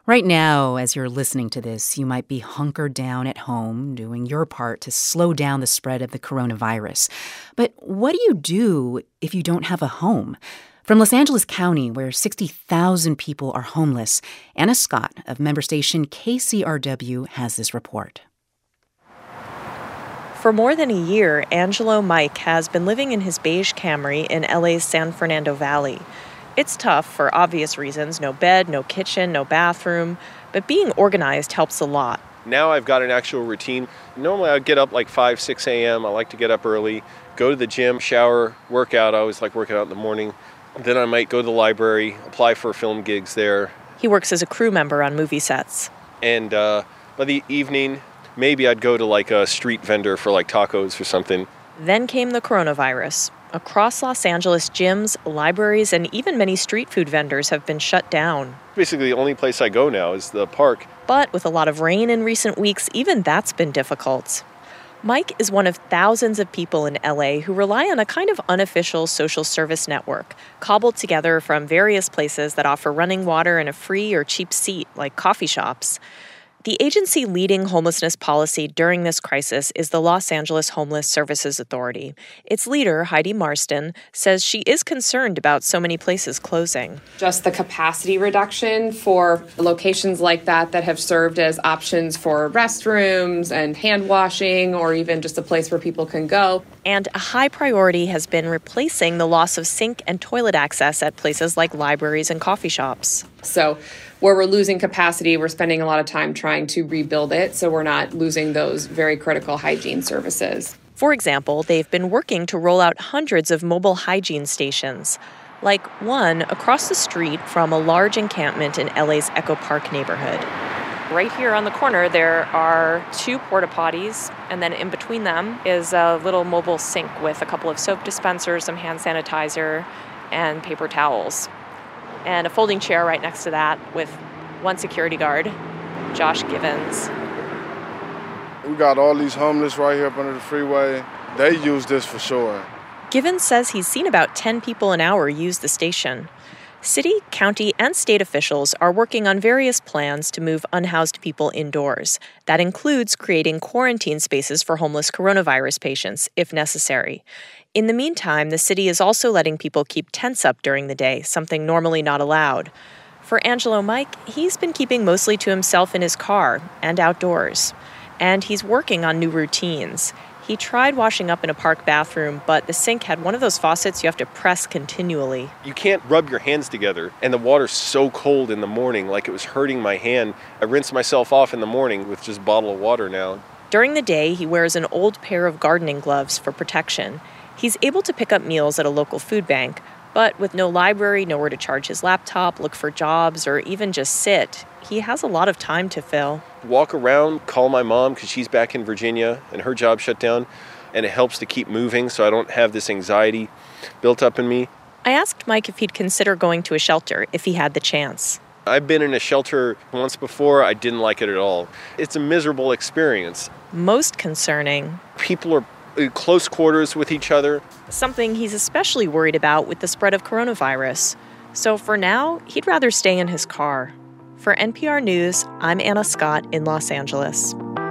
Right now, as you're listening to this, you might be hunkered down at home, doing your part to slow down the spread of the coronavirus. But what do you do if you don't have a home? From Los Angeles County, where 60,000 people are homeless, Anna Scott of member station KCRW has this report. For more than a year, Angelo Mike has been living in his beige Camry in LA's San Fernando Valley. It's tough for obvious reasons, no bed, no kitchen, no bathroom, but being organized helps a lot. Now I've got an actual routine. Normally I'd get up like 5, 6 a.m. I like to get up early, go to the gym, shower, work out. I always like working out in the morning. Then I might go to the library, apply for film gigs there. He works as a crew member on movie sets. And by the evening, maybe I'd go to like a street vendor for like tacos or something. Then came the coronavirus. Across Los Angeles, gyms, libraries, and even many street food vendors have been shut down. Basically, the only place I go now is the park. But with a lot of rain in recent weeks, even that's been difficult. Mike is one of thousands of people in LA who rely on a kind of unofficial social service network, cobbled together from various places that offer running water and a free or cheap seat, like coffee shops. The agency leading homelessness policy during this crisis is the Los Angeles Homeless Services Authority. Its leader, Heidi Marston, says she is concerned about so many places closing. Just the capacity reduction for locations like that have served as options for restrooms and hand washing, or even just a place where people can go. And a high priority has been replacing the loss of sink and toilet access at places like libraries and coffee shops. So where we're losing capacity, we're spending a lot of time trying to rebuild it so we're not losing those very critical hygiene services. For example, they've been working to roll out hundreds of mobile hygiene stations, like one across the street from a large encampment in LA's Echo Park neighborhood. Right here on the corner, there are 2 porta potties, and then in between them is a little mobile sink with a couple of soap dispensers, some hand sanitizer, and paper towels. And a folding chair right next to that with one security guard, Josh Givens. We got all these homeless right here up under the freeway. They use this for sure. Givens says he's seen about 10 people an hour use the station. City, county, and state officials are working on various plans to move unhoused people indoors. That includes creating quarantine spaces for homeless coronavirus patients, if necessary. In the meantime, the city is also letting people keep tents up during the day, something normally not allowed. For Angelo Mike, he's been keeping mostly to himself in his car and outdoors. And he's working on new routines. He tried washing up in a park bathroom, but the sink had one of those faucets you have to press continually. You can't rub your hands together, and the water's so cold in the morning, like it was hurting my hand. I rinse myself off in the morning with just a bottle of water now. During the day, he wears an old pair of gardening gloves for protection. He's able to pick up meals at a local food bank, but with no library, nowhere to charge his laptop, look for jobs, or even just sit, he has a lot of time to fill. Walk around, call my mom because she's back in Virginia and her job shut down, and it helps to keep moving so I don't have this anxiety built up in me. I asked Mike if he'd consider going to a shelter if he had the chance. I've been in a shelter once before. I didn't like it at all. It's a miserable experience. Most concerning, people are in close quarters with each other. Something he's especially worried about with the spread of coronavirus. So for now, he'd rather stay in his car. For NPR News, I'm Anna Scott in Los Angeles.